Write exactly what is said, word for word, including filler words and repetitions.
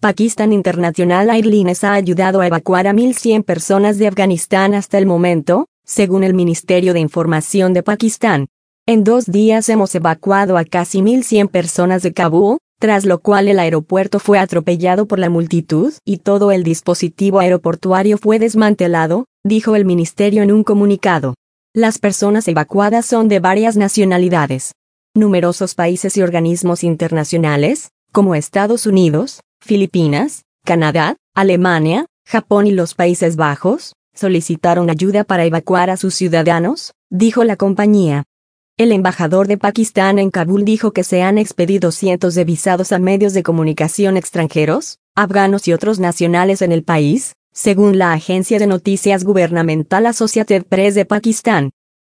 Pakistan International Airlines ha ayudado a evacuar a mil cien personas de Afganistán hasta el momento, según el Ministerio de Información de Pakistán. En dos días hemos evacuado a casi mil cien personas de Kabul, tras lo cual el aeropuerto fue atropellado por la multitud y todo el dispositivo aeroportuario fue desmantelado, dijo el ministerio en un comunicado. Las personas evacuadas son de varias nacionalidades. Numerosos países y organismos internacionales, como Estados Unidos, Filipinas, Canadá, Alemania, Japón y los Países Bajos, solicitaron ayuda para evacuar a sus ciudadanos, dijo la compañía. El embajador de Pakistán en Kabul dijo que se han expedido cientos de visados a medios de comunicación extranjeros, afganos y otros nacionales en el país, según la agencia de noticias gubernamental Associated Press de Pakistán.